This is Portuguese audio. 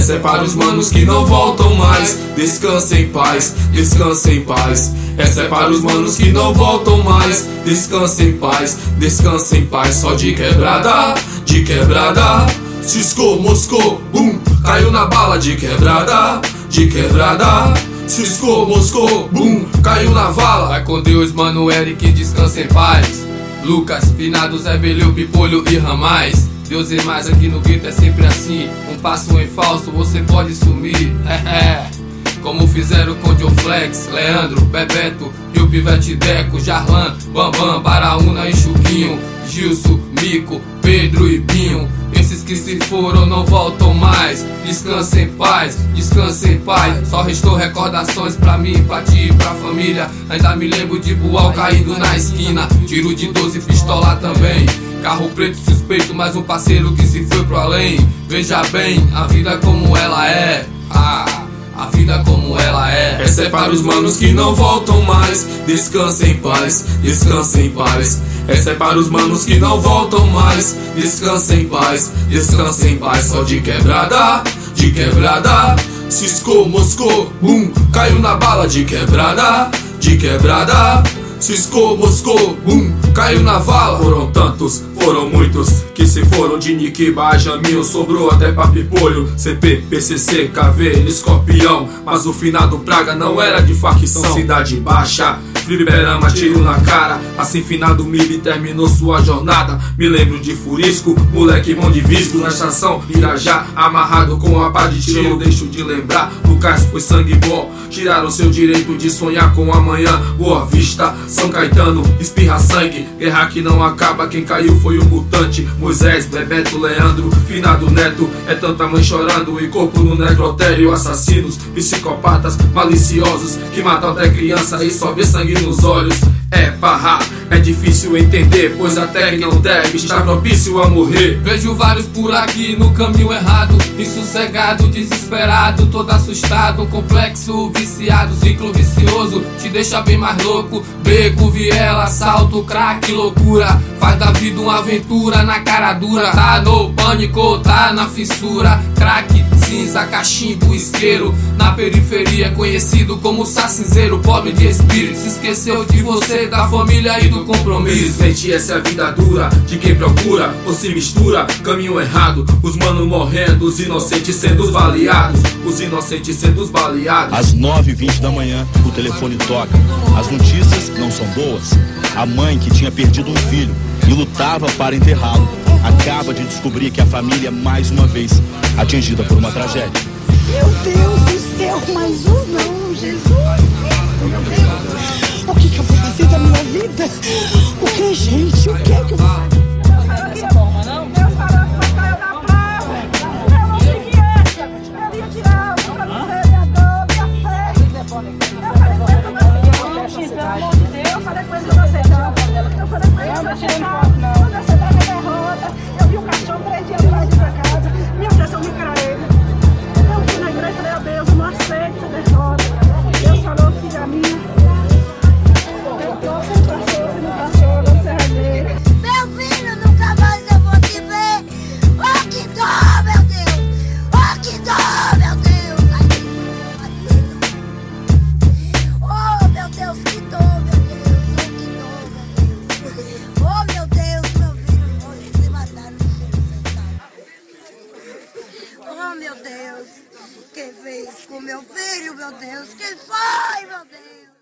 Essa é para os manos que não voltam mais. Descansa em paz, descansa em paz. Essa é para os manos que não voltam mais. Descansa em paz, descansa em paz. Só de quebrada, de quebrada. Ciscou, moscou, bum, caiu na bala. De quebrada, de quebrada. Ciscou, moscou, bum, caiu na vala. Vai com Deus, mano, Eric, descansa em paz. Lucas, finado, Zé Beleu, Pipolho e Ramais. Deus é mais, aqui no gueto é sempre assim. Um passo em falso, você pode sumir. Como fizeram com Joe Flex, Leandro, Bebeto e o Pivete Deco, Jarlan, Bambam, Baraúna e Chuquinho, Gilson, Mico, Pedro e Binho. Esses que se foram não voltam mais. Descansa em paz, descansa em paz. Só restou recordações pra mim, pra ti e pra família. Ainda me lembro de Bual caído na esquina. Tiro de 12, pistola também. Carro preto suspeito, mais um parceiro que se foi pro além. Veja bem, a vida como ela é. A vida como ela é. Essa é para os manos que não voltam mais. Descansa em paz, descansa em paz. Essa é para os manos que não voltam mais. Descansa em paz, descansa em paz. Só de quebrada, de quebrada. Ciscou, moscou, bum, caiu na bala. De quebrada, de quebrada. Ciscou, moscou, bum, caiu na vala. Foram tantos, foram muitos que se foram. De Nikiba a Jamil, sobrou até pra Pipolho. CP, PCC, KV, Escorpião. Mas o finado Praga não era de facção. Cidade Baixa, Fliperama, tiro na cara. Assim finado Mib terminou sua jornada. Me lembro de Furisco, moleque bom de visco. Na estação Irajá, amarrado com a pá de tiro. Deixo de lembrar, Lucas foi sangue bom. Tiraram seu direito de sonhar com amanhã. Boa Vista, São Caetano, espirra sangue. Guerra que não acaba, quem caiu foi o mutante. Moisés, Bebeto, Leandro, finado Neto. É tanta mãe chorando e corpo no necrotério. Assassinos, psicopatas, maliciosos que matam até criança e só vê sangue nos olhos. É parra, é difícil entender, pois até quem não deve está propício a morrer. Vejo vários por aqui no caminho errado, insossegado, desesperado, todo assustado, complexo, viciado, ciclo vicioso, te deixa bem mais louco. Beco, viela, assalto, crack, loucura, faz da vida uma aventura na cara dura. Tá no pânico, tá na fissura, crack, cinza, cachimbo, isqueiro. Na periferia conhecido como sacinzeiro, pobre de espírito, se esqueceu de você, da família e do compromisso. Infelizmente essa é a vida dura de quem procura ou se mistura, caminho errado. Os manos morrendo, os inocentes sendo baleados. Os inocentes sendo baleados. Às 9h20 da manhã, o telefone toca. As notícias não são boas. A mãe que tinha perdido um filho e lutava para enterrá-lo acaba de descobrir que a família é mais uma vez atingida por uma tragédia. Meu Deus do céu, mais um não, Jesus. O que eu vou fazer da minha vida? O que, gente? O que é que eu vou fazer? Eu vi o cachorro 3 dias atrás de pra casa. Meu Deus, eu me craei. Eu fui na igreja e falei, Deus, eu não aceito essa derrota. Deus falou, filha minha. Eu tô sem cachorro e no cachorro, não sei rameira. Meu filho, nunca mais eu vou te ver. Oh, que dó, meu Deus. Oh, que dó, meu Deus. Oh, meu Deus, que dó, meu Deus. Oh, meu Deus, meu filho foi se mataram. Oh, meu Deus. Quem fez com meu filho, meu Deus? Quem foi, meu Deus?